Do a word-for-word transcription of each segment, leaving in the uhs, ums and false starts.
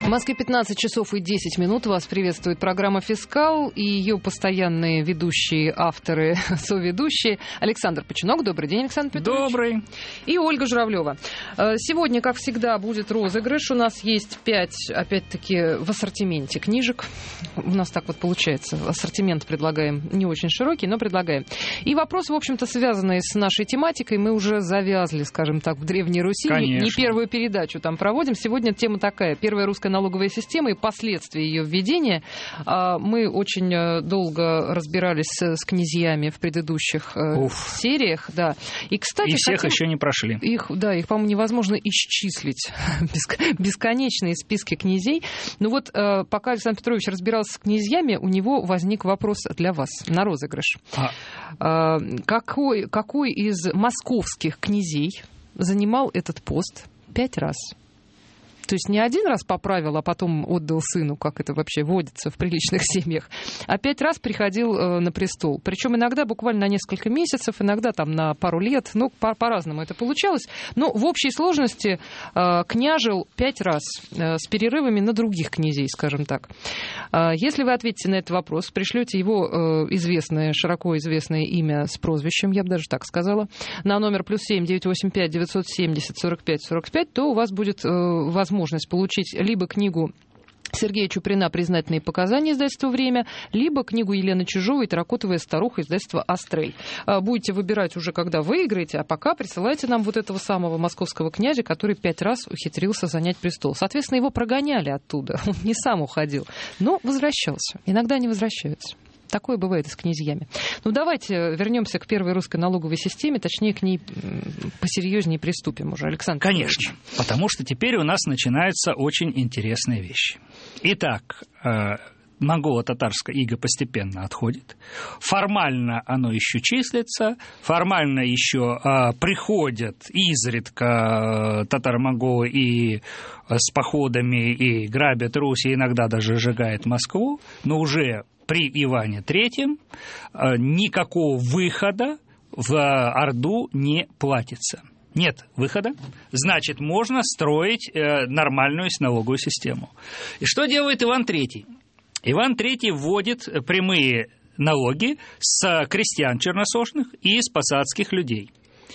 В Москве пятнадцать часов и десять минут. Вас приветствует программа «Фискал» и ее постоянные ведущие, авторы, соведущие. Александр Починок. Добрый день, Александр Петрович. Добрый. И Ольга Журавлева. Сегодня, как всегда, будет розыгрыш. У нас есть пять, опять-таки, в ассортименте книжек. У нас так вот получается. Ассортимент предлагаем не очень широкий, но предлагаем. И вопрос, в общем-то, связанный с нашей тематикой. Мы уже завязли, скажем так, в Древней Руси. Конечно. Не первую передачу там проводим. Сегодня тема такая. Первая русская налоговая система и последствия ее введения. Мы очень долго разбирались с князьями в предыдущих Уф. сериях. Да. И, кстати, и всех хотим... еще не прошли. Их, да, их, по-моему, невозможно исчислить. Бесконечные списки князей. Ну вот, пока Александр Петрович разбирался с князьями, у него возник вопрос для вас на розыгрыш. А. Какой, какой из московских князей занимал этот пост пять раз? То есть не один раз поправил, а потом отдал сыну, как это вообще водится в приличных семьях, а пять раз приходил э, на престол. Причем иногда буквально на несколько месяцев, иногда там на пару лет. Ну, по- по-разному это получалось. Но в общей сложности э, княжил пять раз э, с перерывами на других князей, скажем так. Э, если вы ответите на этот вопрос, пришлете его э, известное, широко известное имя с прозвищем, я бы даже так сказала, на номер плюс семь девятьсот восемьдесят пять девятьсот семьдесят сорок пять сорок пять, то у вас будет э, возможность возможность получить либо книгу Сергея Чуприна «Признательные показания», издательство «Время», либо книгу Елены Чижовой «Таракотовая старуха», издательство «Астрель». Будете выбирать уже, когда выиграете, а пока присылайте нам вот этого самого московского князя, который пять раз ухитрился занять престол. Соответственно, его прогоняли оттуда, он не сам уходил, но возвращался. Иногда они возвращаются. Такое бывает и с князьями. Ну, давайте вернемся к первой русской налоговой системе, точнее, к ней посерьезнее приступим уже, Александр. Конечно, Петрович. Потому что теперь у нас начинаются очень интересные вещи. Итак, монголо-татарское иго постепенно отходит. Формально оно еще числится, формально еще приходят изредка татаро-монголы и с походами, и грабят Русь, и иногда даже сжигают Москву, но уже при Иване Третьем никакого выхода в Орду не платится. Нет выхода, значит, можно строить нормальную налоговую систему. И что делает Иван Третий? Иван Третий вводит прямые налоги с крестьян черносошных и с посадских людей.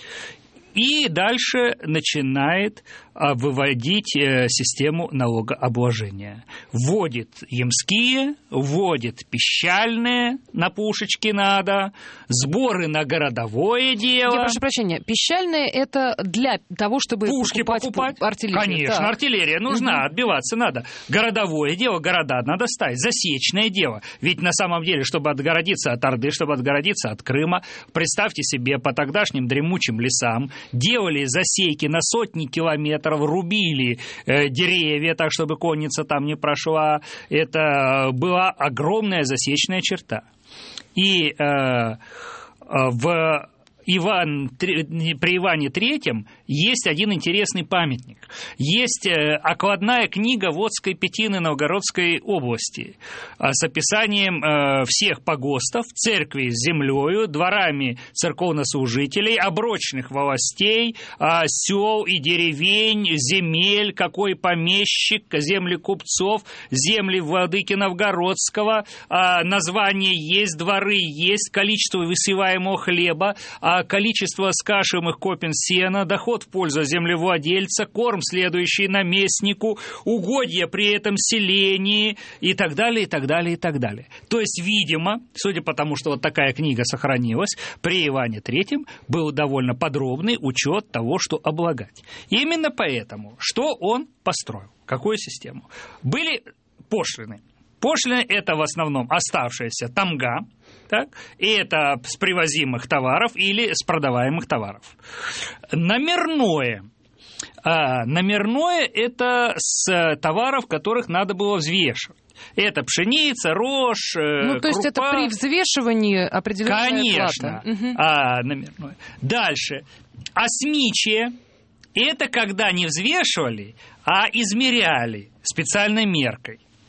И дальше начинает выводить систему налогообложения. Вводит ямские, вводит пищальные, на пушечки надо, сборы на городовое дело. Я прошу прощения, пищальные — это для того, чтобы пушки покупать, покупать. артиллерию. Конечно, да. Артиллерия нужна, угу. Отбиваться надо. Городовое дело, города надо ставить, засечное дело. Ведь на самом деле, чтобы отгородиться от Орды, чтобы отгородиться от Крыма, представьте себе, по тогдашним дремучим лесам делали засеки на сотни километров, рубили э, деревья, так, чтобы конница там не прошла. Это была огромная засечная черта. И э, э, в Иван, при Иване Третьем есть один интересный памятник. Есть окладная книга Водской Пятины Новгородской области с описанием всех погостов, церкви с землею, дворами церковнослужителей, оброчных властей, сел и деревень, земель, какой помещик, земли купцов, земли владыки Новгородского, названия есть, дворы есть, количество высеваемого хлеба, количество скашиваемых копен сена, доход в пользу землевладельца, корм, следующий наместнику, угодья при этом селении и так далее, и так далее, и так далее. То есть, видимо, судя по тому, что вот такая книга сохранилась, при Иване Третьем был довольно подробный учет того, что облагать. Именно поэтому, что он построил, какую систему? Были пошлины. Пошлины – это в основном оставшаяся тамга, так, и это с привозимых товаров или с продаваемых товаров. Номерное. А, номерное – это с товаров, которых надо было взвешивать. Это пшеница, рожь, ну, то крупа. есть это при взвешивании определенная Конечно. плата. Угу. А, номерное. Дальше. Осмичие – это когда не взвешивали, а измеряли специальной меркой.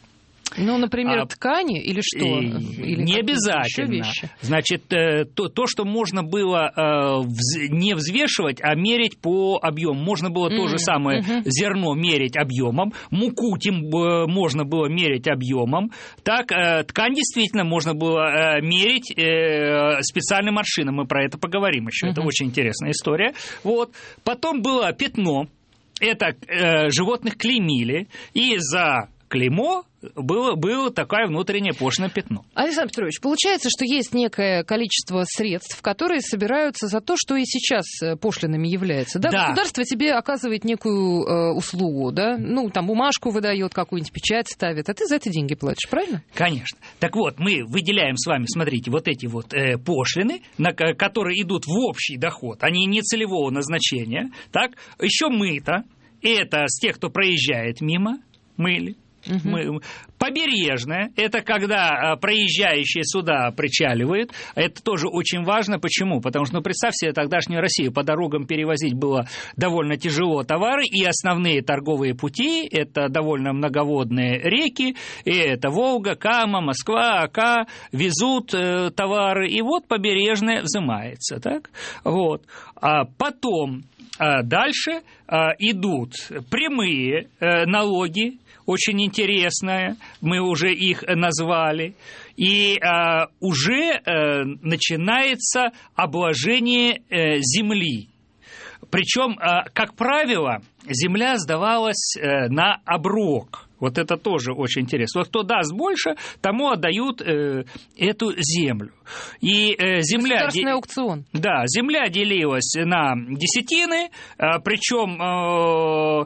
Ну, например, а, ткани или что? Или не обязательно. Значит, то, то, что можно было не взвешивать, а мерить по объему. Можно было mm-hmm. то же самое mm-hmm. зерно мерить объемом, муку тем можно было мерить объемом. Так, ткань действительно можно было мерить специальным аршином. Мы про это поговорим еще. Mm-hmm. Это очень интересная история. Вот. Потом было пятно. Это э, животных клеймили, и за клеймо было, было такое внутреннее пошлиное пятно. Александр Петрович, получается, что есть некое количество средств, которые собираются за то, что и сейчас пошлинами является. Да? Да. Государство тебе оказывает некую э, услугу, да? Ну, там бумажку выдает, какую-нибудь печать ставит, а ты за это деньги платишь, правильно? Конечно. Так вот, мы выделяем с вами, смотрите, вот эти вот э, пошлины, на, которые идут в общий доход, они не целевого назначения, так? Еще мыто, это с тех, кто проезжает мимо, мыли. Uh-huh. Мы, побережное – это когда а, проезжающие суда причаливают. Это тоже очень важно. Почему? Потому что, ну, представьте себе, тогдашнюю Россию по дорогам перевозить было довольно тяжело товары, и основные торговые пути – это довольно многоводные реки, и это Волга, Кама, Москва, Ока, везут э, товары, и вот побережное взимается. Так? Вот. А потом а дальше а, идут прямые а, налоги, очень интересные, мы уже их назвали, и а, уже а, начинается обложение а, земли. Причем, а, как правило, земля сдавалась а, на оброк. Вот это тоже очень интересно. Вот кто даст больше, тому отдают э, эту землю. И э, земля... Государственный аукцион. Да, земля делилась на десятины, э, причем... Э,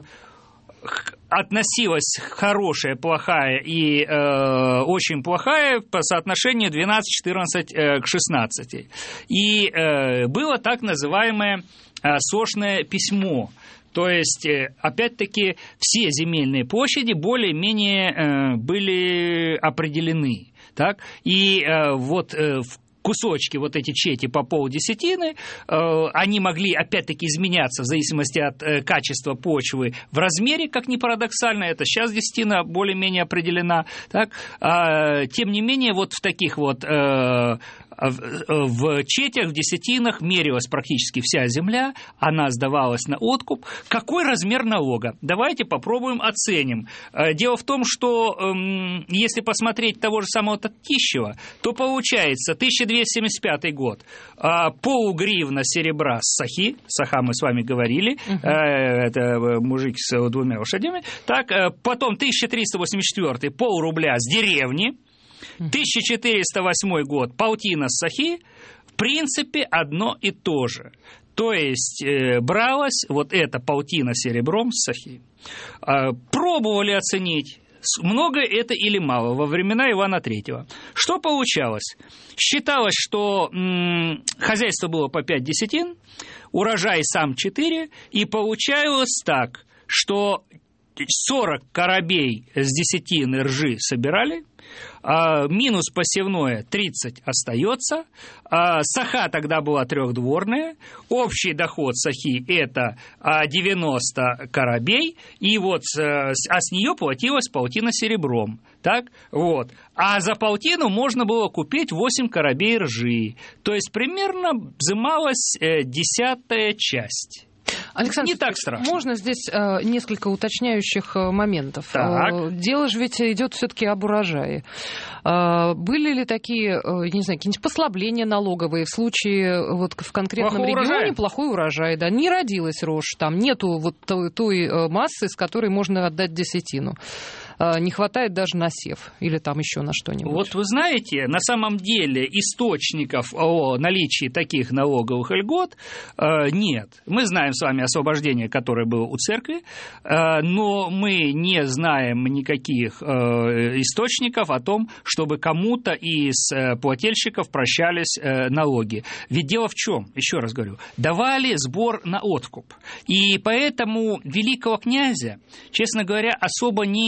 относилась хорошая, плохая и э, очень плохая по соотношению двенадцать-четырнадцать э, к шестнадцати. И э, было так называемое э, сошное письмо. То есть, опять-таки, все земельные площади более-менее были определены. Так? И вот в кусочки, вот эти чети по полдесятины, они могли, опять-таки, изменяться в зависимости от качества почвы в размере, как ни парадоксально, это сейчас десятина более-менее определена. Так? Тем не менее, вот в таких вот... В четях, в десятинах мерилась практически вся земля, она сдавалась на откуп. Какой размер налога? Давайте попробуем оценим. Дело в том, что если посмотреть того же самого Татищева, то получается тысяча двести семьдесят пятый год, полгривна серебра с сахи, саха мы с вами говорили, uh-huh. это мужик с двумя лошадями, так, потом тысяча триста восемьдесят четвёртый, полрубля с деревни, тысяча четыреста восьмой год, полтина с сахи, в принципе, одно и то же. То есть, э, бралась вот эта полтина серебром с сахи. Э, пробовали оценить, много это или мало во времена Ивана Третьего. Что получалось? Считалось, что м- хозяйство было по пять десятин, урожай сам четыре, и получалось так, что сорок коробей с десятины ржи собирали, а, минус посевное тридцать остается, а, саха тогда была трехдворная, общий доход сахи это а, девяносто коробей, и вот а с нее платилась полтина серебром. Так? Вот. А за полтину можно было купить восемь коробей ржи, то есть примерно взималась э, десятая часть. Александр, не так страшно. Можно здесь э, несколько уточняющих э, моментов? Э, дело же ведь идет все-таки об урожае. Э, были ли такие, э, я не знаю, какие-нибудь послабления налоговые в случае вот в конкретном плохой регионе урожай. Плохой урожай, да, не родилась рожь, там нету вот той, той массы, с которой можно отдать десятину. Не хватает даже на сев или там еще на что-нибудь. Вот вы знаете, на самом деле источников о наличии таких налоговых льгот э, нет. Мы знаем с вами освобождение, которое было у церкви, э, но мы не знаем никаких э, источников о том, чтобы кому-то из плательщиков прощались э, налоги. Ведь дело в чем? Еще раз говорю, давали сбор на откуп. И поэтому великого князя, честно говоря, особо не интересовало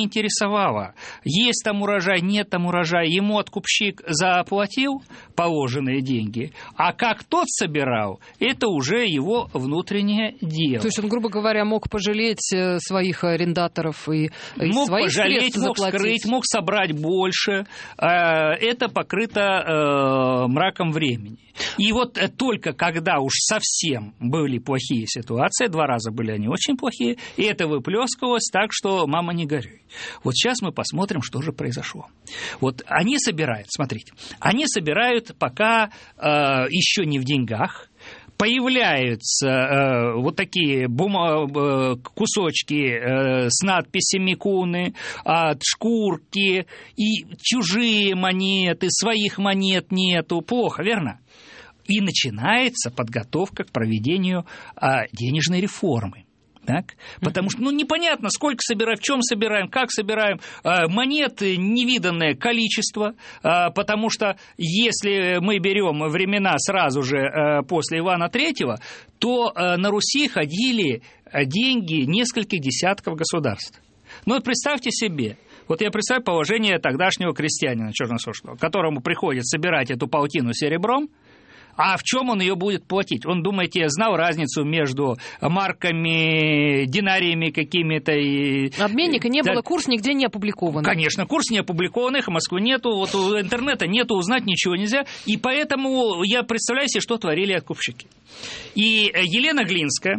интересовало. Есть там урожай, нет там урожая. Ему откупщик заплатил положенные деньги, а как тот собирал, это уже его внутреннее дело. То есть он, грубо говоря, мог пожалеть своих арендаторов и, и мог своих пожалеть, мог заплатить. скрыть, мог собрать больше. Это покрыто мраком времени. И вот только когда уж совсем были плохие ситуации, два раза были они очень плохие, и это выплескивалось так, что мама не горюй. Вот сейчас мы посмотрим, что же произошло. Вот они собирают, смотрите, они собирают пока э, еще не в деньгах. Появляются э, вот такие бума- э, кусочки э, с надписями куны, от шкурки, и чужие монеты, своих монет нету. Плохо, верно? И начинается подготовка к проведению э, денежной реформы. Так? Потому что, ну, непонятно, сколько собираем, в чем собираем, как собираем. Монет невиданное количество, потому что если мы берем времена сразу же после Ивана Третьего, то на Руси ходили деньги нескольких десятков государств. Ну, вот представьте себе, вот я представляю положение тогдашнего крестьянина черносошного, которому приходится собирать эту паутину серебром. А в чем он ее будет платить? Он, думаете, знал разницу между марками, динариями какими-то и... Обменника не да. было, курс нигде не опубликован. Конечно, курс не опубликован, их в Москве нету, вот у интернета нету, узнать ничего нельзя. И поэтому я представляю себе, что творили откупщики. И Елена Глинская,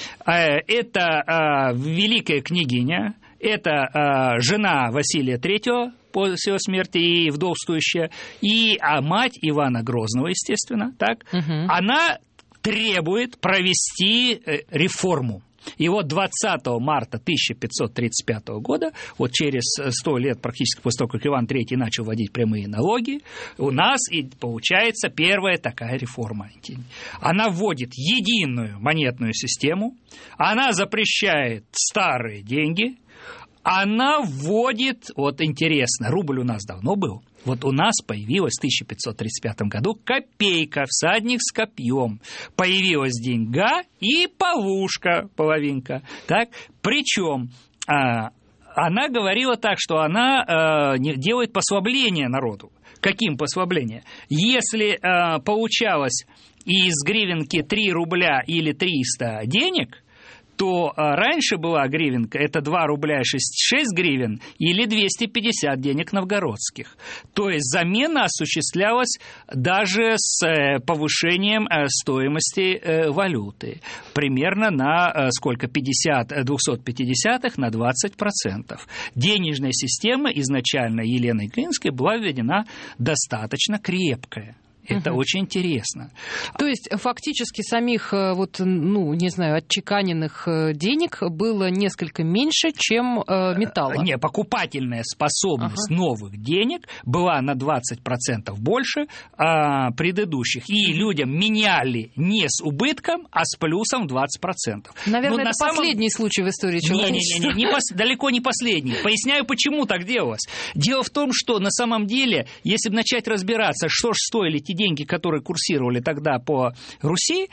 это великая княгиня, это жена Василия Третьего, после его смерти, и вдовствующая, и а мать Ивана Грозного, естественно, так, угу. Она требует провести реформу. И вот двадцатого марта тысяча пятьсот тридцать пятого года, вот через сто лет практически после того, как Иван Третий начал вводить прямые налоги, у нас и получается первая такая реформа. Она вводит единую монетную систему, она запрещает старые деньги, она вводит, вот интересно, рубль у нас давно был, вот у нас появилась в тысяча пятьсот тридцать пятом году копейка, всадник с копьем, появилась деньга и полушка, половинка, так, причем а, она говорила так, что она а, делает послабление народу. Каким послабление? Если а, получалось из гривенки три рубля или триста денег, то раньше была гривенка, это два рубля и шесть гривен, или двести пятьдесят денег новгородских. То есть замена осуществлялась даже с повышением стоимости валюты. Примерно на сколько? пятьдесят, двести пятьдесят на двадцать процентов. Денежная система изначально Еленой Глинской была введена достаточно крепкая. Это угу. очень интересно. То есть фактически самих, вот, ну, не знаю, отчеканенных денег было несколько меньше, чем э, металла? Не, покупательная способность ага. новых денег была на двадцать процентов больше а, предыдущих. И людям меняли не с убытком, а с плюсом двадцать процентов. Наверное, Но это на самом... последний случай в истории человечества. Не-не-не, не пос... далеко не последний. Поясняю, почему так делалось. Дело в том, что на самом деле, если бы начать разбираться, что же стоили те деньги, которые курсировали тогда по Руси,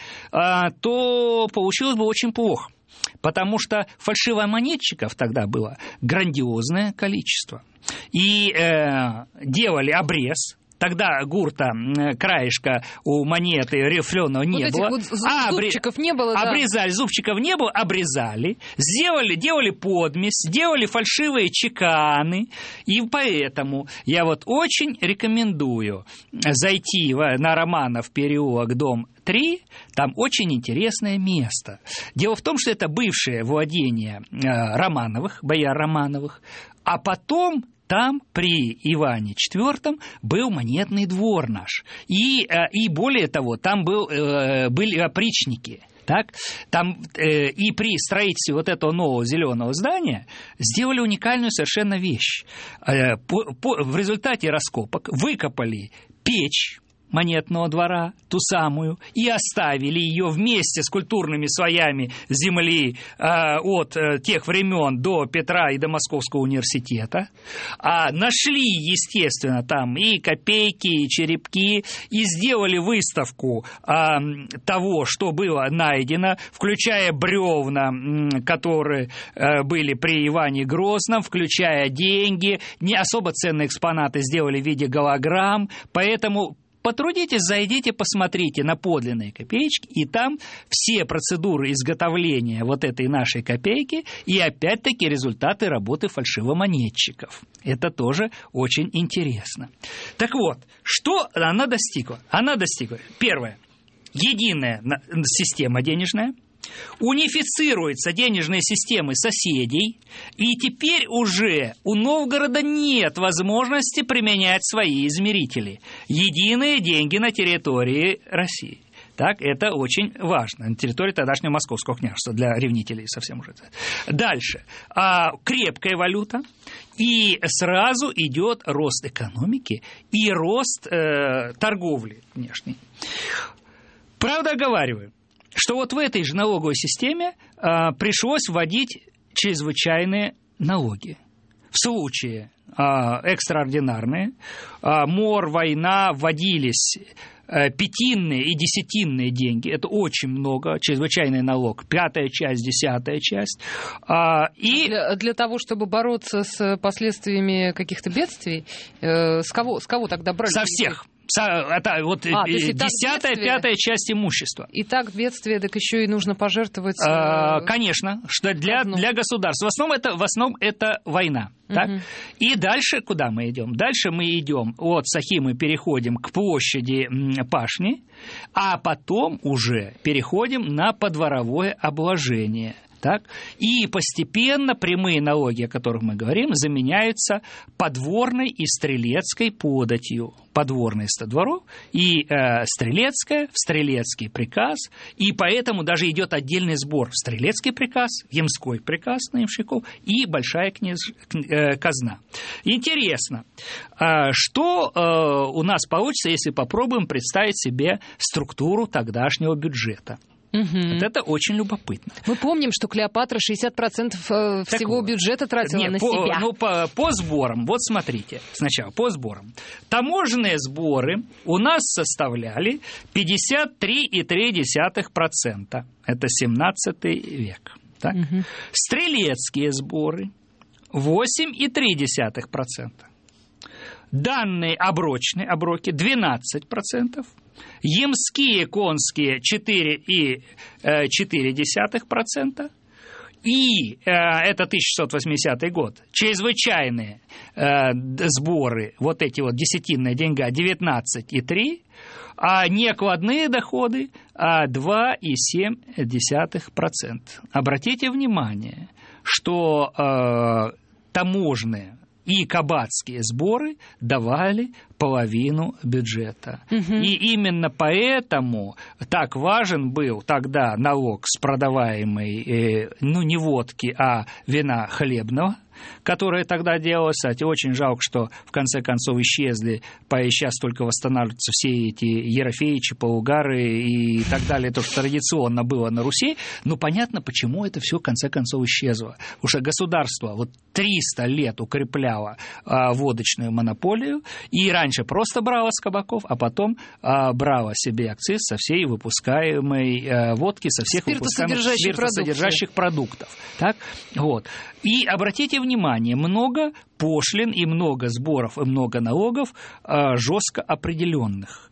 то получилось бы очень плохо. Потому что фальшивомонетчиков тогда было грандиозное количество. И э, делали обрез. Тогда гурта, краешка у монеты рифленого не вот было. Вот зубчиков не было, да. Обрезали, зубчиков не было, обрезали. Сделали, делали подмесь, делали фальшивые чеканы. И поэтому я вот очень рекомендую зайти на Романов переулок, дом три, там очень интересное место. Дело в том, что это бывшее владение Романовых, бояр Романовых, а потом... Там при Иване Четвёртом был монетный двор наш. И, и более того, там был, были опричники. Так? Там, э, и при строительстве вот этого нового зеленого здания сделали уникальную совершенно вещь. Э, по, по, в результате раскопок выкопали печь, монетного двора, ту самую, и оставили ее вместе с культурными слоями земли э, от э, тех времен до Петра и до Московского университета. А нашли, естественно, там и копейки, и черепки, и сделали выставку э, того, что было найдено, включая бревна, э, которые э, были при Иване Грозном, включая деньги, не особо ценные экспонаты сделали в виде голограмм, поэтому потрудитесь, зайдите, посмотрите на подлинные копеечки, и там все процедуры изготовления вот этой нашей копейки и опять-таки результаты работы фальшивомонетчиков. Это тоже очень интересно. Так вот, что она достигла? Она достигла, первое, единая система денежная, унифицируются денежные системы соседей, и теперь уже у Новгорода нет возможности применять свои измерители. Единые деньги на территории России. Так, это очень важно. На территории тогдашнего Московского княжества, для ревнителей совсем уже. Дальше. А, крепкая валюта, и сразу идет рост экономики и рост э, торговли внешней. Правда, оговариваю, что вот в этой же налоговой системе а, пришлось вводить чрезвычайные налоги. В случае а, экстраординарные, а, мор, война, вводились а, пятинные и десятинные деньги. Это очень много, чрезвычайный налог, пятая часть, десятая часть. А, и... для, для того, чтобы бороться с последствиями каких-то бедствий, э, с, кого, с кого тогда брали? Со всех. Это вот а, десятая, пятая часть имущества. И так бедствие, так еще и нужно пожертвовать. А, конечно, что для, для государства. В основном это, в основном это война. Угу. Так? И дальше куда мы идем? Дальше мы идем от Сахи, мы переходим к площади Пашни, а потом уже переходим на подворовое обложение. Так? И постепенно прямые налоги, о которых мы говорим, заменяются подворной и стрелецкой податью. Подворная ста дворов и э, стрелецкая в стрелецкий приказ, и поэтому даже идет отдельный сбор в стрелецкий приказ, в ямской приказ на ямщиков и большая княж... э, казна. Интересно, э, что э, у нас получится, если попробуем представить себе структуру тогдашнего бюджета. Угу. Вот это очень любопытно. Мы помним, что Клеопатра шестьдесят процентов всего вот, бюджета тратила нет, на по, себя. Ну, по, по сборам, вот смотрите, сначала по сборам. Таможенные сборы у нас составляли пятьдесят три и три десятых процента. Это семнадцатый век. Так? Угу. Стрелецкие сборы восемь и три десятых процента. Данные оброчные, оброки двенадцать процентов. Ямские конские четыре и четыре десятых процента. И э, это тысяча шестьсот восьмидесятый год. Чрезвычайные э, сборы, вот эти вот десятинная деньга, девятнадцать и три, а некладные доходы а два и семь десятых процента. Обратите внимание, что э, таможенные и кабацкие сборы давали половину бюджета. Угу. И именно поэтому так важен был тогда налог с продаваемой, э, ну, не водки, а вина хлебного, которое тогда делалось. Кстати, очень жалко, что в конце концов исчезли, сейчас только восстанавливаются все эти ерофеичи, полугары и так далее, то, что традиционно было на Руси. Но понятно, почему это все в конце концов исчезло. Потому что государство вот триста лет укрепляло а, водочную монополию, и раньше просто брало с кабаков, а потом а, брало себе акциз со всей выпускаемой а, водки, со всех выпускаемых спиртосодержащих продуктов. Так? Вот. И обратите внимание, много пошлин и много сборов и много налогов а, жестко определенных.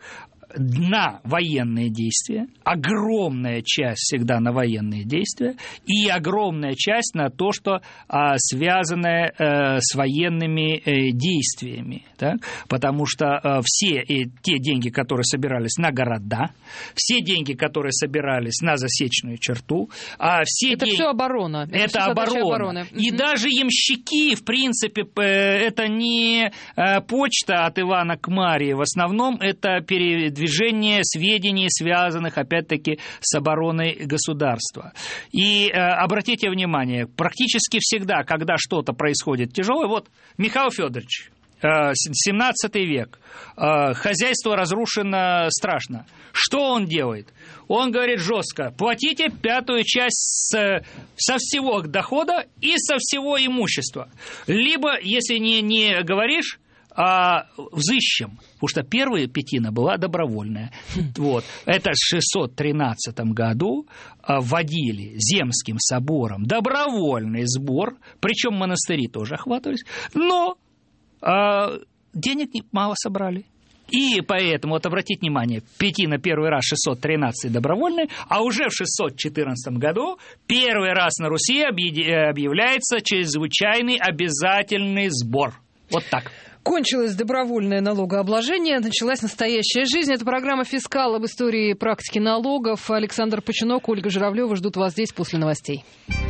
На военные действия, огромная часть всегда на военные действия, и огромная часть на то, что а, связанное а, с военными а, действиями, так? Потому что а, все и те деньги, которые собирались на города, все деньги, которые собирались на засечную черту, а все это деньги... все оборона. Это, это все оборона. обороны. И угу. даже ямщики, в принципе, это не почта от Ивана к Марии, в основном это передвижение движение сведений, связанных, опять-таки, с обороной государства. И э, обратите внимание, практически всегда, когда что-то происходит тяжелое, вот Михаил Федорович, семнадцатый век, хозяйство разрушено страшно. Что он делает? Он говорит жестко: платите пятую часть со всего дохода и со всего имущества. Либо, если не, не говоришь, а взыщем, потому что первая пятина была добровольная. Вот. Это в шестьсот тринадцатом году вводили Земским собором добровольный сбор, причем монастыри тоже охватывались, но а, денег мало собрали. И поэтому, вот обратите внимание, пятина первый раз шестьсот тринадцать добровольная, а уже в шестьсот четырнадцатом году первый раз на Руси объявляется чрезвычайный обязательный сбор. Вот так. Кончилось добровольное налогообложение, началась настоящая жизнь. Это программа «Фискал» об истории и практике налогов. Александр Починок, Ольга Журавлева ждут вас здесь после новостей.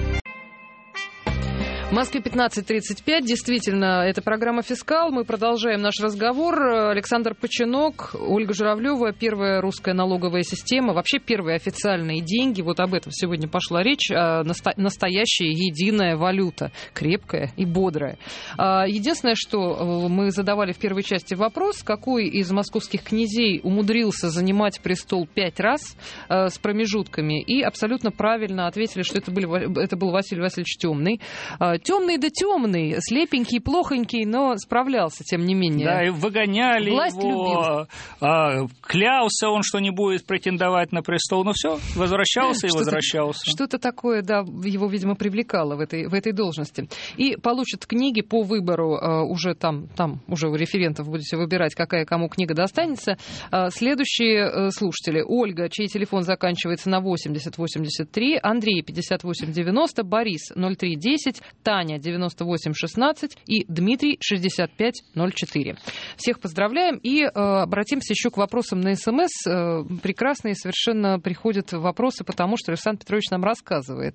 В Москве пятнадцать тридцать пять. Действительно, это программа «Фискал». Мы продолжаем наш разговор. Александр Починок, Ольга Журавлева. Первая русская налоговая система. Вообще первые официальные деньги. Вот об этом сегодня пошла речь. Настоящая единая валюта. Крепкая и бодрая. Единственное, что мы задавали в первой части вопрос, какой из московских князей умудрился занимать престол пять раз с промежутками. И абсолютно правильно ответили, что это, были, это был Василий Васильевич Темный. Темный да темный, слепенький, плохонький, но справлялся, тем не менее. Да, и выгоняли Власть его, а, клялся он, что не будет претендовать на престол, но все, возвращался и что-то, возвращался. Что-то такое, да, его, видимо, привлекало в этой, в этой должности. И получат книги по выбору, а, уже там, там уже у референтов будете выбирать, какая кому книга достанется. А, следующие а, слушатели. Ольга, чей телефон заканчивается на восемьдесят восемьдесят три, Андрей пятьдесят восемь девяносто, Борис ноль три десять, Таня девяносто восемь шестнадцать и Дмитрий шестьдесят пять ноль четыре. Всех поздравляем и э, обратимся еще к вопросам на СМС. Э, прекрасные совершенно приходят вопросы, потому что Александр Петрович нам рассказывает.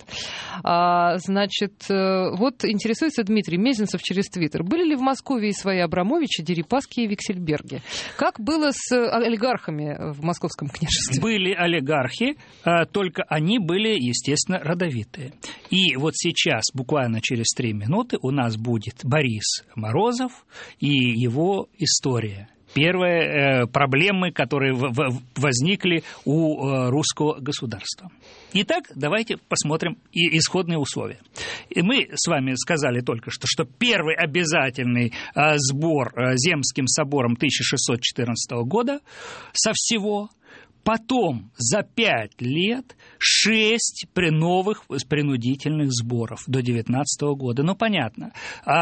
А, значит, э, вот интересуется Дмитрий Мезенцев через Твиттер. Были ли в Москве свои Абрамовичи, Дерипаски и Виксельберги? Как было с олигархами в московском княжестве? Были олигархи, только они были, естественно, родовитые. И вот сейчас, буквально через три минуты, у нас будет Борис Морозов и его история. Первые э, проблемы, которые в- в- возникли у э, русского государства. Итак, давайте посмотрим и исходные условия. И мы с вами сказали только что, что первый обязательный э, сбор э, Земским собором тысяча шестьсот четырнадцатого года со всего. Потом за пять лет шесть новых принудительных сборов до девятнадцатого года. Ну, понятно.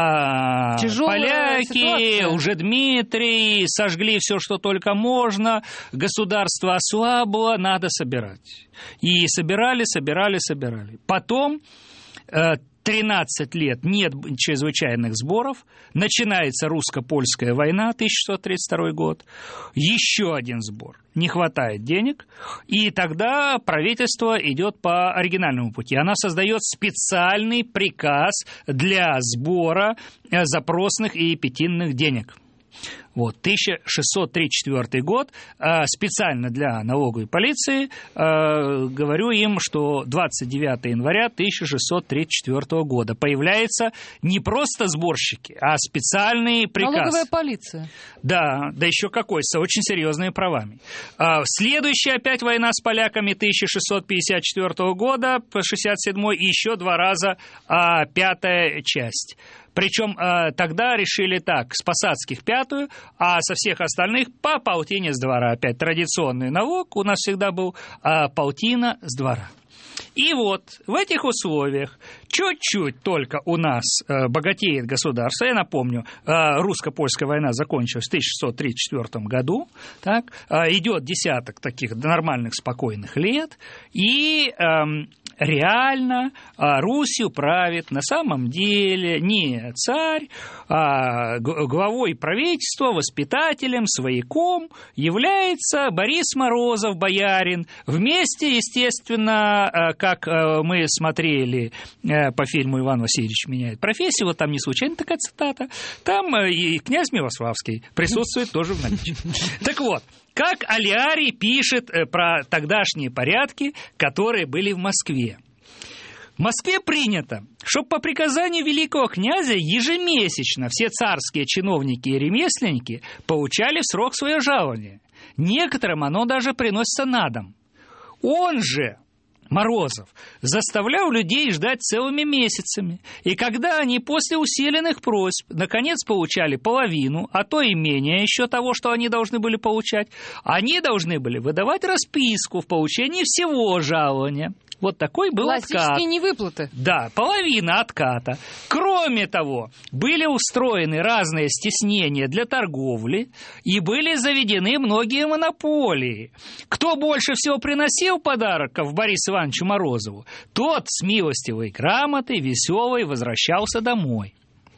А, поляки, ситуация. Уже Дмитрий, сожгли все, что только можно, государство ослабло, надо собирать. И собирали, собирали, собирали. Потом тринадцать лет нет чрезвычайных сборов, начинается русско-польская война, тысяча шестьсот тридцать второй год, еще один сбор, не хватает денег, и тогда правительство идет по оригинальному пути. Она создает специальный приказ для сбора запросных и пятинных денег. Вот, тысяча шестьсот тридцать четвёртый год, специально для налоговой полиции, говорю им, что двадцать девятого января тысяча шестьсот тридцать четвёртого года появляются не просто сборщики, а специальный приказ. Налоговая полиция. Да, да еще какой, с очень серьезными правами. Следующая опять война с поляками тысяча шестьсот пятьдесят четвёртого года, шестьдесят седьмой, и еще два раза пятая часть. Причем э, тогда решили так, с посадских пятую, а со всех остальных по полтине с двора. Опять традиционный налог у нас всегда был э, полтина с двора. И вот в этих условиях чуть-чуть только у нас э, богатеет государство. Я напомню, э, русско-польская война закончилась в тысяча шестьсот тридцать четвёртом году. Так, э, идет десяток таких нормальных, спокойных лет. И... Э, реально Русью правит на самом деле не царь, а главой правительства, воспитателем, свояком является Борис Морозов, боярин. Вместе, естественно, как мы смотрели по фильму «Иван Васильевич меняет профессию», вот там не случайно такая цитата, там и князь Милославский присутствует тоже в наличии. Так вот, как Алиарий пишет про тогдашние порядки, которые были в Москве. В Москве принято, чтобы по приказанию великого князя ежемесячно все царские чиновники и ремесленники получали в срок свое жалование. Некоторым оно даже приносится на дом. Он же, Морозов, заставлял людей ждать целыми месяцами. И когда они после усиленных просьб наконец получали половину, а то и менее еще того, что они должны были получать, они должны были выдавать расписку в получении всего жалования. Вот такой был откат. Классические невыплаты. Да, половина отката. Кроме того, были устроены разные стеснения для торговли и были заведены многие монополии. Кто больше всего приносил подарков Борису Ивановичу Морозову, тот с милостивой грамотой, веселый, возвращался домой.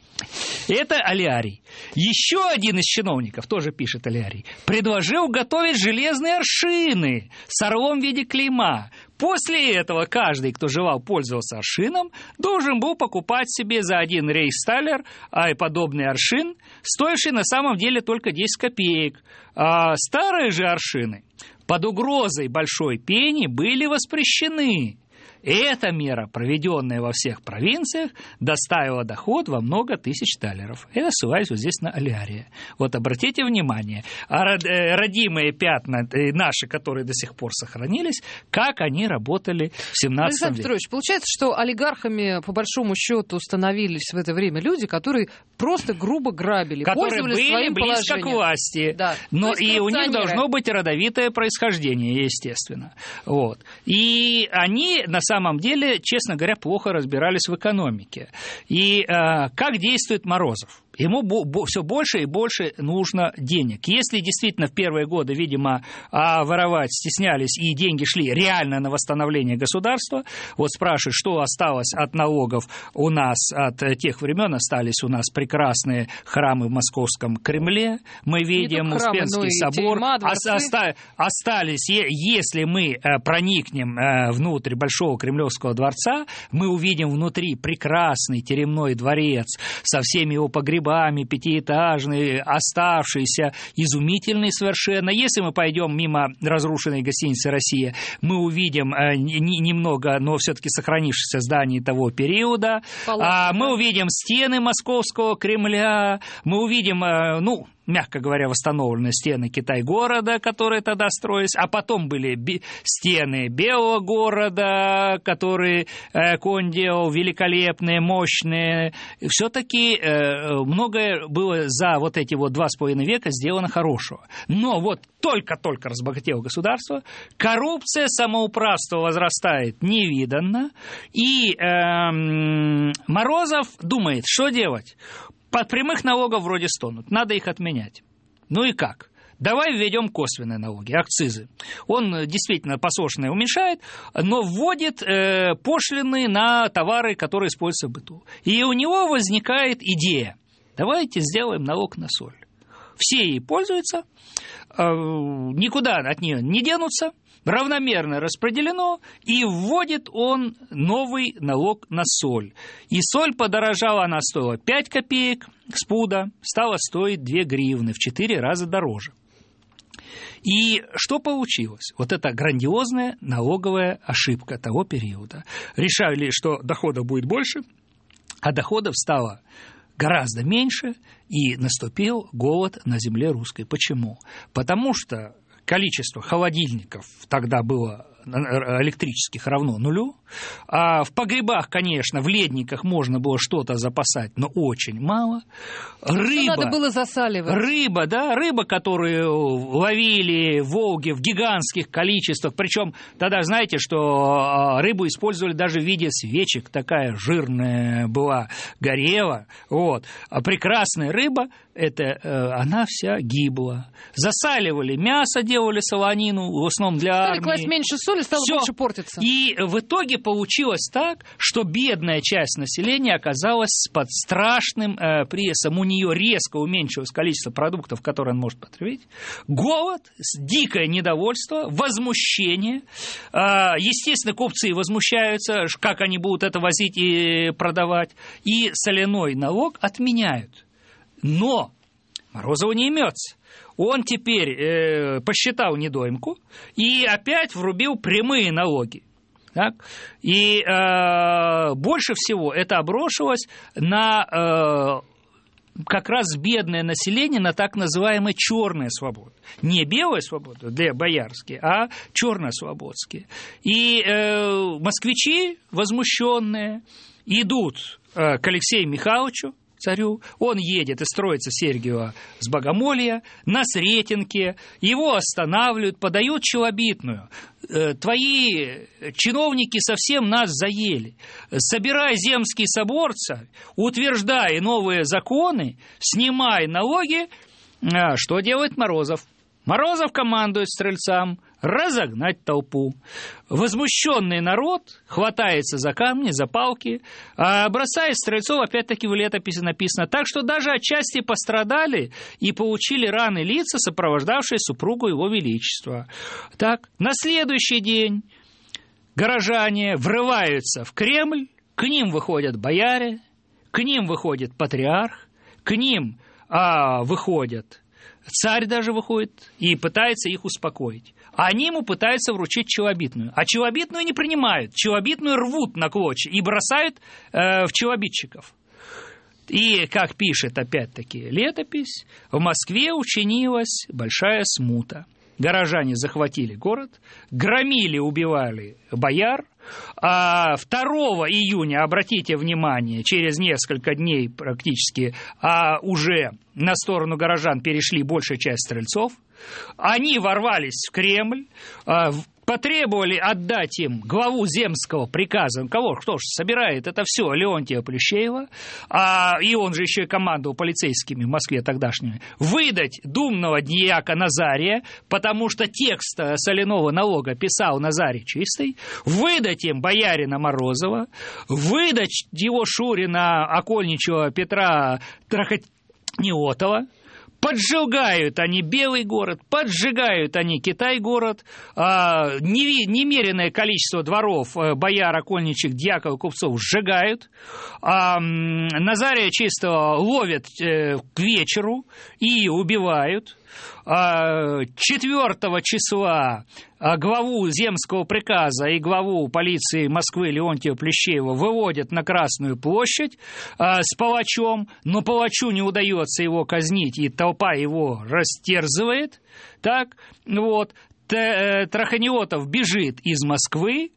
Это Олиарий. Еще один из чиновников, тоже пишет Олиарий, предложил готовить железные аршины с орлом в виде клейма. После этого каждый, кто желал пользоваться аршином, должен был покупать себе за один рейхсталлер а и подобный аршин, стоивший на самом деле только десять копеек. А старые же аршины под угрозой большой пени были воспрещены. Эта мера, проведенная во всех провинциях, доставила доход во много тысяч талеров. Я ссылаюсь вот здесь на Олиария. Вот обратите внимание, а родимые пятна наши, которые до сих пор сохранились, как они работали в семнадцатом веке. Петрович, получается, что олигархами, по большому счету, становились в это время люди, которые просто грубо грабили, которые пользовались были своим близко положением. к власти. Да. Но и у них должно быть родовитое происхождение, естественно. Вот. И они, на самом самом деле, честно говоря, плохо разбирались в экономике. И э, как действует Морозов? Ему все больше и больше нужно денег. Если действительно в первые годы, видимо, воровать стеснялись и деньги шли реально на восстановление государства, вот спрашивают, что осталось от налогов у нас, от тех времен остались у нас прекрасные храмы в Московском Кремле, мы видим храмы, Успенский собор, тюрьма, оста- остались, если мы проникнем внутрь Большого Кремлевского дворца, мы увидим внутри прекрасный теремной дворец со всеми его погребами, пятиэтажный, оставшийся, изумительный совершенно. Если мы пойдем мимо разрушенной гостиницы «Россия», мы увидим э, не, немного, но все-таки сохранившихся зданий того периода. А, мы увидим стены Московского Кремля, мы увидим, э, ну, мягко говоря, восстановлены стены Китай-города, которые тогда строились, а потом были би- стены Белого города, которые э, Конь делал, великолепные, мощные. Все-таки э, многое было за вот эти вот два с половиной века сделано хорошего. Но вот только-только разбогатело государство, коррупция, самоуправство возрастает невиданно, и э, Морозов думает, что делать? Под прямых налогов вроде стонут, надо их отменять. Ну и как? Давай введем косвенные налоги, акцизы. Он действительно посошенное уменьшает, но вводит э, пошлины на товары, которые используются в быту. И у него возникает идея. Давайте сделаем налог на соль. Все ей пользуются, э, никуда от нее не денутся, равномерно распределено, и вводит он новый налог на соль. И соль подорожала, она стоила пять копеек с пуда, стала стоить две гривны, в четыре раза дороже. И что получилось? Вот это грандиозная налоговая ошибка того периода. Решали, что доходов будет больше, а доходов стало гораздо меньше, и наступил голод на земле русской. Почему? Потому что количество холодильников тогда было электрических равно нулю. А в погребах, конечно, в ледниках можно было что-то запасать, но очень мало. Рыба. Надо было засаливать. Рыба, да, рыба, которую ловили в Волге в гигантских количествах. Причем тогда, знаете, что рыбу использовали даже в виде свечек. Такая жирная была, горела. Вот. А прекрасная рыба, это, она вся гибла. Засаливали мясо, делали солонину, в основном для Стали армии. класть меньше соли, стало Всё. больше портиться. И в итоге получилось так, что бедная часть населения оказалась под страшным э, прессом. У нее резко уменьшилось количество продуктов, которые он может потребить. Голод, дикое недовольство, возмущение. Э, естественно, купцы возмущаются, как они будут это возить и продавать. И соляной налог отменяют. Но Морозову не имется. Он теперь э, посчитал недоимку и опять врубил прямые налоги. Так? И э, больше всего это обрушилось на... Э, как раз бедное население, на так называемые черные свободы. Не белые свободы для боярские, а черно-свободские. И э, москвичи возмущенные идут э, к Алексею Михайловичу, царю, он едет и строится в Сергиево с Богомолья, на Сретенке, его останавливают, подают челобитную. Твои чиновники совсем нас заели. Собирай земский собор, царь, утверждай новые законы, снимай налоги. А что делает Морозов? Морозов командует стрельцам разогнать толпу. Возмущенный народ хватается за камни, за палки, а бросает стрельцов, опять-таки в летописи написано, так что даже отчасти пострадали и получили раны лица, сопровождавшие супругу его величества. Так, на следующий день горожане врываются в Кремль, к ним выходят бояре, к ним выходит патриарх, к ним а, выходят царь даже выходит и пытается их успокоить. А они ему пытаются вручить челобитную. А челобитную не принимают. Челобитную рвут на клочья и бросают э, в челобитчиков. И, как пишет опять-таки летопись, в Москве учинилась большая смута. Горожане захватили город, громили, убивали бояр. А второго июня, обратите внимание, через несколько дней практически, а уже на сторону горожан перешли большая часть стрельцов. Они ворвались в Кремль, потребовали отдать им главу земского приказа. Кого? Кто же собирает это все? Леонтия Плещеева. А, и он же еще и командовал полицейскими в Москве тогдашними. Выдать думного дьяка Назария, потому что текст соляного налога писал Назарий Чистый. Выдать им боярина Морозова. Выдать его шурина окольничего Петра Трахотниотова. Поджигают они Белый город, поджигают они Китай-город, а, немеренное количество дворов бояр, окольничьих, дьяков, купцов сжигают, а, Назария Чистого ловят э, к вечеру и убивают. четвёртого числа главу земского приказа и главу полиции Москвы Леонтия Плещеева выводят на Красную площадь с палачом, но палачу не удается его казнить, и толпа его растерзывает. Так, вот. Трахониотов бежит из Москвы,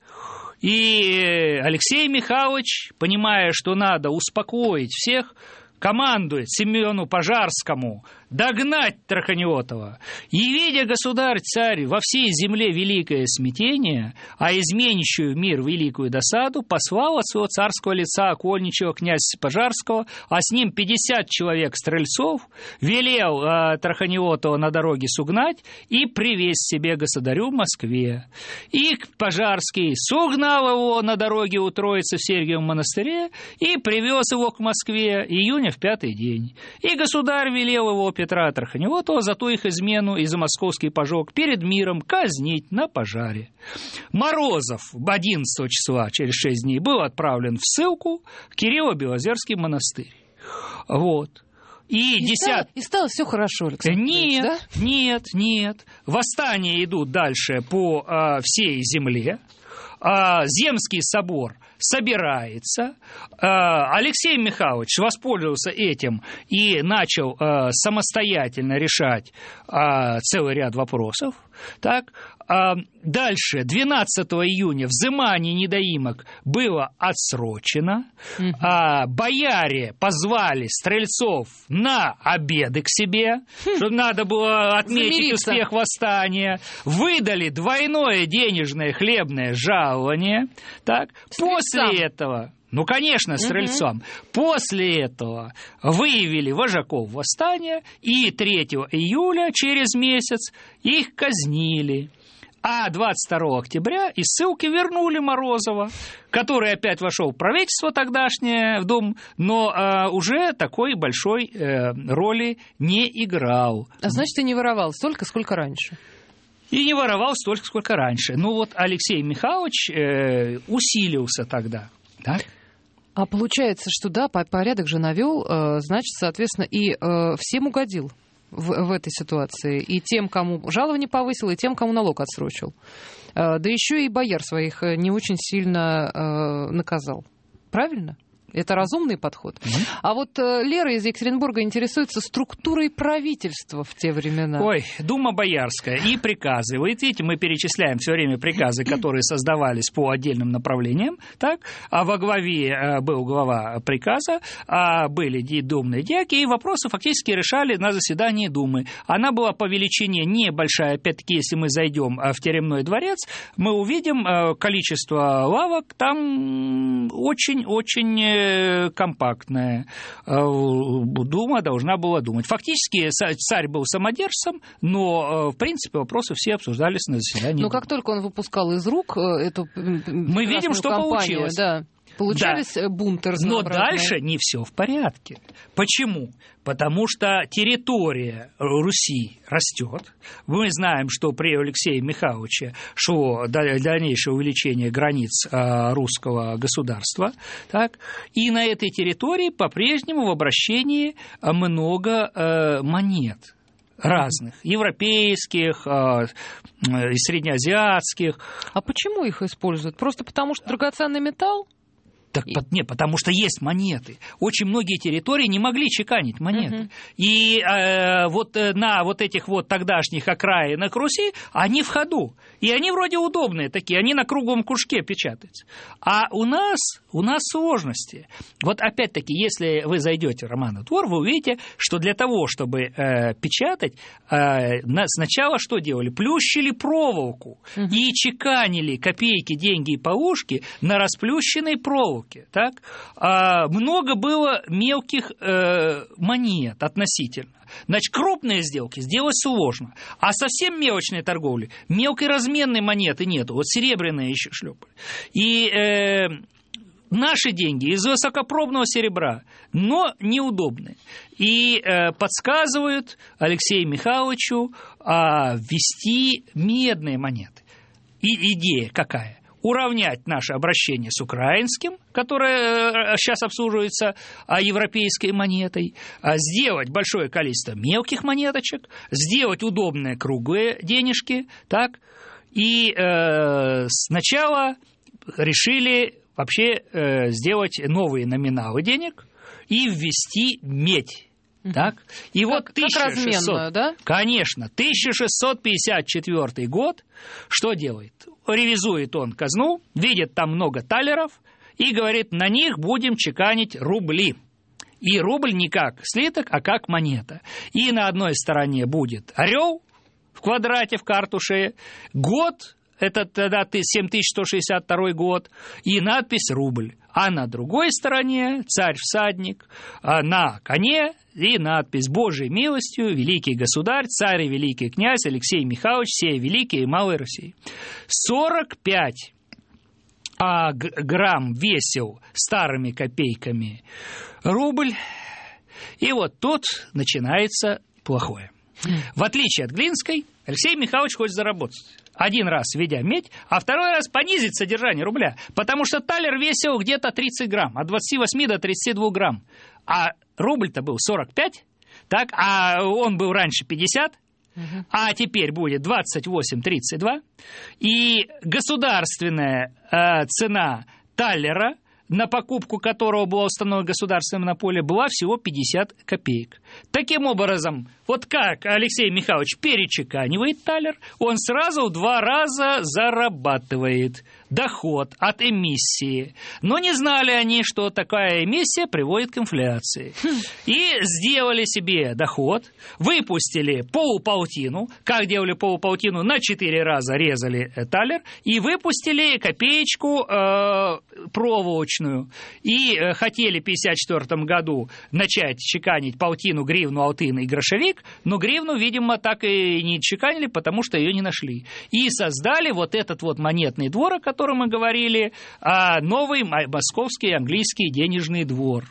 и Алексей Михайлович, понимая, что надо успокоить всех, командует Семену Пожарскому догнать Трахониотова. И, видя, государь-царь, во всей земле великое смятение, а изменящую мир великую досаду, послал от своего царского лица окольничего князя Пожарского, а с ним пятьдесят человек стрельцов, велел э, Трахониотова на дороге сугнать и привезть себе государю в Москве. И Пожарский сугнал его на дороге у Троицы в Сергиевом монастыре и привез его к Москве июня в пятый день. И государь велел его, Петра Трахониотова, за ту их измену и за московский пожог перед миром казнить на пожаре. Морозов одиннадцатого числа, через шесть дней, был отправлен в ссылку в Кирилло-Белозерский монастырь. Вот. И, и, десят... стало, и стало все хорошо, Александр Нет, да? нет, нет. Восстания идут дальше по а, всей земле. А, Земский собор собирается. А, Алексей Михайлович воспользовался этим и начал а, самостоятельно решать а, целый ряд вопросов. Так. А, дальше, двенадцатого июня, взимание недоимок было отсрочено. Угу. А, бояре позвали стрельцов на обеды к себе, хм. Что надо было отметить Замириться. Успех восстания. Выдали двойное денежное хлебное жалование. Так. После этого... Ну, конечно, стрельцам. Угу. После этого выявили вожаков восстания, и третьего июля, через месяц, их казнили. А двадцать второго октября из ссылки вернули Морозова, который опять вошел в правительство тогдашнее, в Дом, но э, уже такой большой э, роли не играл. А значит, и не воровал столько, сколько раньше. И не воровал столько, сколько раньше. Ну вот Алексей Михайлович э, усилился тогда, так? А получается, что да, порядок же навел, значит, соответственно, и э, всем угодил. в, в этой ситуации. И тем, кому жалование повысил, и тем, кому налог отсрочил. Да еще и бояр своих не очень сильно наказал. Правильно? Это разумный подход. Mm-hmm. А вот э, Лера из Екатеринбурга интересуется структурой правительства в те времена. Ой, Дума Боярская и приказы. Вы видите, мы перечисляем все время приказы, которые создавались по отдельным направлениям, так? А во главе э, был глава приказа, а были думные дьяки, и вопросы фактически решали на заседании Думы. Она была по величине небольшая, опять-таки, если мы зайдем в Теремной дворец, мы увидим э, количество лавок, там очень-очень компактная. Дума должна была думать. Фактически царь был самодержцем, но, в принципе, вопросы все обсуждались на заседании. Но как только он выпускал из рук эту мы видим, что компанию, получилось. Да. Получались да. бунты разнообразные. Но дальше не все в порядке. Почему? Потому что территория Руси растет. Мы знаем, что при Алексее Михайловиче шло дальнейшее увеличение границ русского государства. Так? И на этой территории по-прежнему в обращении много монет. Разных, европейских, и среднеазиатских. А почему их используют? Просто потому, что драгоценный металл? Так, и... Нет, потому что есть монеты. Очень многие территории не могли чеканить монеты. Uh-huh. И э, вот на вот этих вот тогдашних окраинах Руси они в ходу. И они вроде удобные такие, они на круглом кружке печатаются. А у нас, у нас сложности. Вот опять-таки, если вы зайдете в Романов двор, вы увидите, что для того, чтобы э, печатать, э, сначала что делали? Плющили проволоку uh-huh. и чеканили копейки, деньги и полушки на расплющенной проволоке. Так? А, много было мелких э, монет относительно. Значит, крупные сделки сделать сложно. А совсем мелочной торговли, мелкой разменной монеты нету. Вот серебряные еще шлепали. И э, наши деньги из высокопробного серебра, но неудобные. И э, подсказывают Алексею Михайловичу э, ввести медные монеты. И идея какая? Уравнять наше обращение с украинским, которое сейчас обслуживается европейской монетой, сделать большое количество мелких монеточек, сделать удобные круглые денежки, так, и э, сначала решили вообще э, сделать новые номиналы денег и ввести медь. Так? И как, вот тысяча шестьсот, да? Конечно, тысяча шестьсот пятьдесят четвёртый год, что делает? Ревизует он казну, видит там много талеров и говорит, на них будем чеканить рубли. И рубль не как слиток, а как монета. И на одной стороне будет орел в квадрате в картуше, год, это тогда семь тысяч сто шестьдесят второй год, и надпись «рубль». А на другой стороне царь-всадник, на коне и надпись «Божией милостью, великий государь, царь и великий князь Алексей Михайлович, сей великий и малой Руси». сорок пять а, грамм весил старыми копейками рубль, и вот тут начинается плохое. В отличие от Глинской, Алексей Михайлович хочет заработать. Один раз введя медь, а второй раз понизить содержание рубля, потому что талер весил где-то тридцать грамм, от двадцати восьми до тридцати двух грамм, а рубль-то был сорок пять, так, а он был раньше пятьдесят, uh-huh. а теперь будет двадцать восемь тридцать два, и государственная э, цена талера, на покупку которого была установлена государственная монополия, была всего пятьдесят копеек. Таким образом, вот как Алексей Михайлович перечеканивает талер, он сразу в два раза зарабатывает доход от эмиссии. Но не знали они, что такая эмиссия приводит к инфляции. И сделали себе доход, выпустили полупаутину, как делали полупаутину, на четыре раза резали талер, и выпустили копеечку э, проволочную. И э, хотели в пятьдесят четвёртом году начать чеканить паутину, гривну, алтын и грошовик, но гривну, видимо, так и не чеканили, потому что ее не нашли. И создали вот этот вот монетный двор, о котором мы говорили, новый московский английский денежный двор.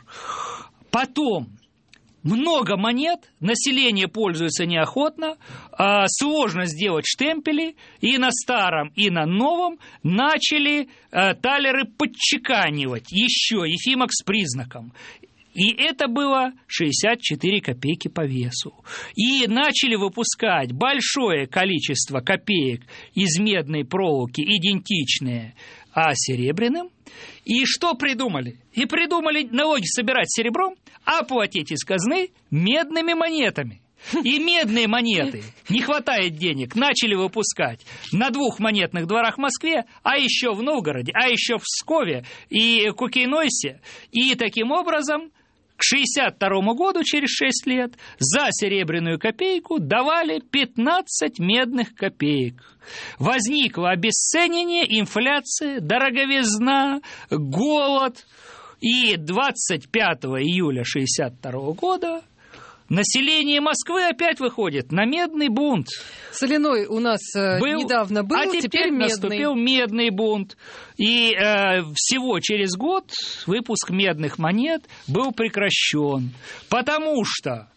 Потом много монет, население пользуется неохотно, сложно сделать штемпели, и на старом, и на новом начали талеры подчеканивать еще Ефимок с признаком. И это было шестьдесят четыре копейки по весу. И начали выпускать большое количество копеек из медной проволоки, идентичные а серебряным. И что придумали? И придумали налоги собирать серебром, а платить из казны медными монетами. И медные монеты, не хватает денег, начали выпускать на двух монетных дворах в Москве, а еще в Новгороде, а еще в Пскове и Кукинойсе. И таким образом к шестьдесят второму году, через шесть лет, за серебряную копейку давали пятнадцать медных копеек. Возникло обесценивание, инфляция, дороговизна, голод. И двадцать пятого июля шестьдесят второго года население Москвы опять выходит на медный бунт. Соляной у нас был, недавно был, а теперь, теперь медный. Наступил медный бунт. И э, всего через год выпуск медных монет был прекращен. Потому что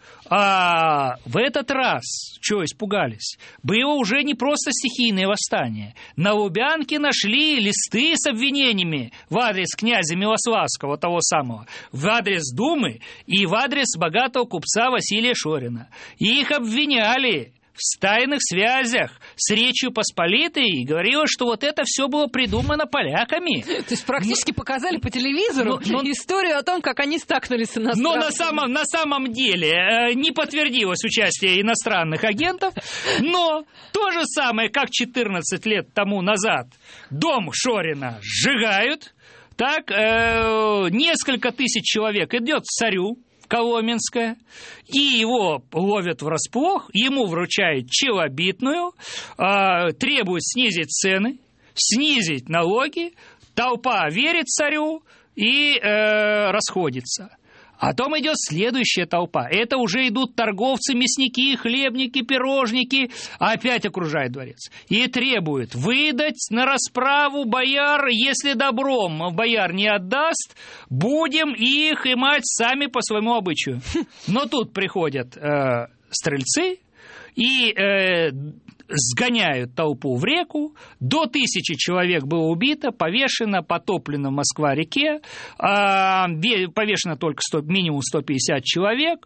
а в этот раз, чего испугались, было уже не просто стихийное восстание. На Лубянке нашли листы с обвинениями в адрес князя Милославского, того самого, в адрес Думы и в адрес богатого купца Василия Шорина. И их обвиняли в тайных связях с Речью Посполитой, и говорила, что вот это все было придумано поляками. То есть практически но, показали по телевизору но, но, историю о том, как они стакнулись с иностранцами. Но на самом, на самом деле э, не подтвердилось участие иностранных агентов, но то же самое, как четырнадцать лет тому назад дом Шорина сжигают, так э, несколько тысяч человек идет в Царю, Коломенское, и его ловят врасплох, ему вручают челобитную, э, требуют снизить цены, снизить налоги, толпа верит царю и э, расходится. А потом идет следующая толпа. Это уже идут торговцы, мясники, хлебники, пирожники, опять окружают дворец. И требуют выдать на расправу бояр, если добром бояр не отдаст, будем их имать сами по своему обычаю. Но тут приходят э, стрельцы и э, сгоняют толпу в реку, до тысячи человек было убито, повешено, потоплено Москва-реке, повешено только сто, минимум сто пятьдесят человек,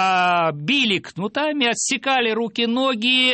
били кнутами, отсекали руки-ноги,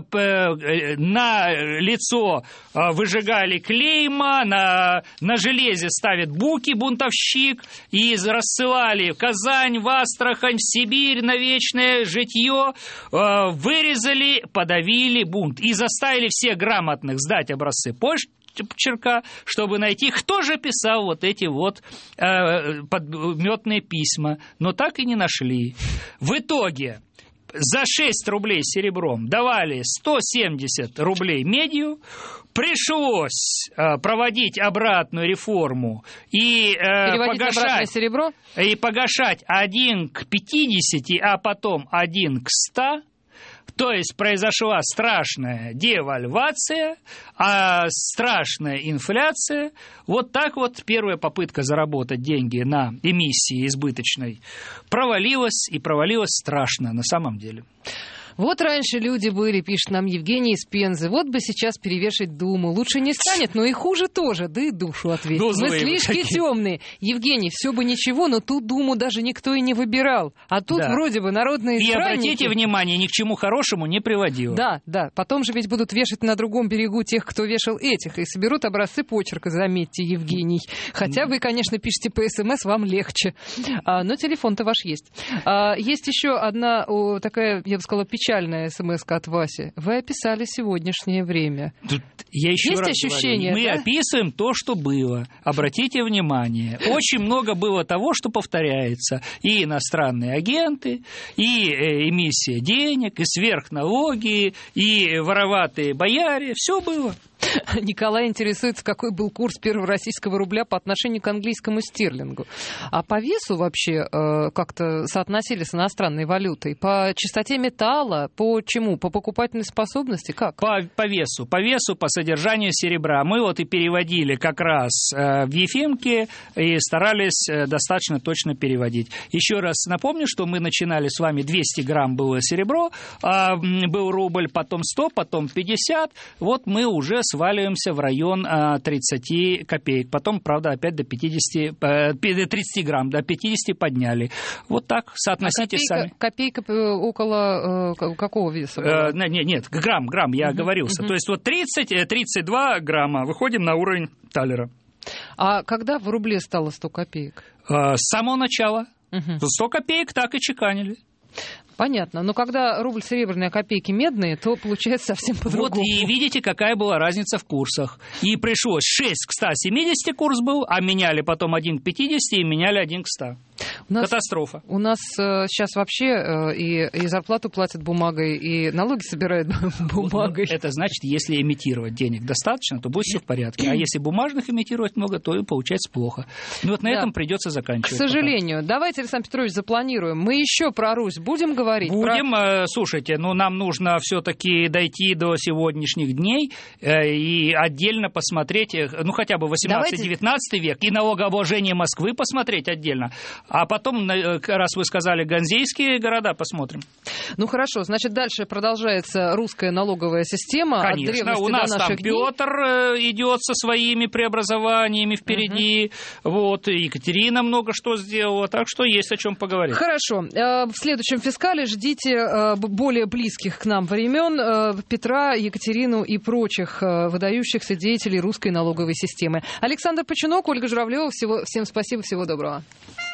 на лицо выжигали клейма, на, на железе ставят буки бунтовщик, и рассылали в Казань, в Астрахань, в Сибирь на вечное житье, вырезали, подавили бунт и заставили всех грамотных сдать образцы почерка, чтобы найти, кто же писал вот эти вот э, подметные письма, но так и не нашли. В итоге за шесть рублей серебром давали сто семьдесят рублей медью, пришлось э, проводить обратную реформу и, э, погашать, серебро? и погашать один к пятидесяти, а потом один к ста. То есть произошла страшная девальвация, а страшная инфляция. Вот так вот первая попытка заработать деньги на эмиссии избыточной провалилась, и провалилась страшно на самом деле. Вот раньше люди были, пишет нам Евгений из Пензы, вот бы сейчас перевешать Думу. Лучше не станет, но и хуже тоже, да и душу ответить. Ну, мы слишком темные. Евгений, все бы ничего, но ту Думу даже никто и не выбирал. А тут да. вроде бы народные и избранники... И обратите внимание, ни к чему хорошему не приводило. Да, да. Потом же ведь будут вешать на другом берегу тех, кто вешал этих, и соберут образцы почерка, заметьте, Евгений. Хотя вы, конечно, пишете по СМС, вам легче. А, но телефон-то ваш есть. А, есть еще одна о, такая, я бы сказала, печальная Печальная смс-ка от Васи. Вы описали сегодняшнее время. Тут я еще Есть раз ощущение, говорю, мы да? описываем то, что было. Обратите внимание. Очень много было того, что повторяется. И иностранные агенты, и эмиссия денег, и сверхналоги, и вороватые бояре. Все было. Николай интересуется, какой был курс первого российского рубля по отношению к английскому стерлингу. А по весу вообще э, как-то соотносили с иностранной валютой? По частоте металла, мало? Почему? По покупательной способности? Как? По, по весу. По весу, по содержанию серебра. Мы вот и переводили как раз э, в Ефимке и старались э, достаточно точно переводить. Еще раз напомню, что мы начинали с вами двести грамм было серебро, э, был рубль, потом сто, потом пятьдесят. Вот мы уже сваливаемся в район э, тридцать копеек. Потом, правда, опять до пятидесяти, э, тридцати грамм, до пятидесяти подняли. Вот так, соотносите а копейка, сами. Копейка около э, какого веса? Э, нет, нет, грамм, грамм, я uh-huh, оговорился. Uh-huh. То есть вот тридцать, тридцать два грамма, выходим на уровень талера. А когда в рубле стало сто копеек? Э, с самого начала. Uh-huh. сто копеек так и чеканили. Понятно. Но когда рубль серебряный, а копейки медные, то получается совсем по-другому. Вот и видите, какая была разница в курсах. И пришлось шесть к ста семидесяти курс был, а меняли потом один к пятидесяти и меняли один к ста. У нас, Катастрофа. У нас э, сейчас вообще э, и, и зарплату платят бумагой, и налоги собирают бумагой. Вот, это значит, если имитировать денег достаточно, то будет все в порядке. А если бумажных имитировать много, то и получается плохо. Ну вот на да. этом придется заканчивать. К сожалению. Пока. Давайте, Александр Петрович, запланируем. Мы еще про Русь будем говорить? Будем. Про... Слушайте, ну нам нужно все-таки дойти до сегодняшних дней э, и отдельно посмотреть, ну хотя бы восемнадцатый-девятнадцатый век, и налогообложение Москвы посмотреть отдельно. А потом, раз вы сказали, ганзейские города, посмотрим. Ну хорошо, значит, дальше продолжается русская налоговая система. Конечно, от у нас до там наших дней. Петр идет со своими преобразованиями впереди, uh-huh. вот, Екатерина много что сделала, так что есть о чем поговорить. Хорошо, в следующем фискале ждите более близких к нам времен Петра, Екатерину и прочих выдающихся деятелей русской налоговой системы. Александр Починок, Ольга Журавлева, всего, всем спасибо, всего доброго.